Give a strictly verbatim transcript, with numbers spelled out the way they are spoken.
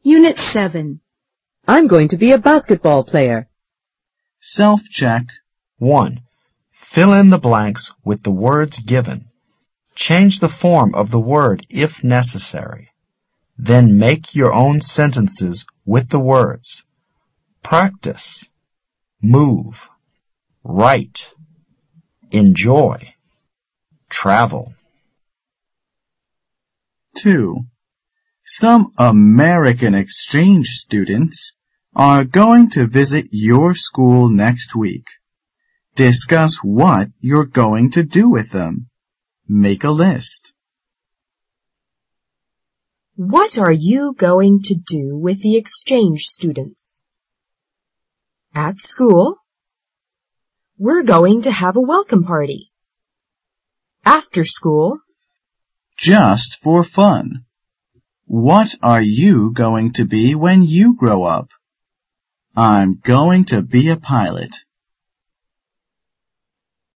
Unit seven. I'm going to be a basketball player. Self-check. one. Fill in the blanks with the words given. Change the form of the word if necessary. Then make your own sentences with the words. Practice. Move. Write. Enjoy. Travel. two. Some American exchange students are going to visit your school next week. Discuss what you're going to do with them. Make a list. What are you going to do with the exchange students? At school, we're going to have a welcome party. After school, Just for fun. What are you going to be when you grow up? I'm going to be a pilot.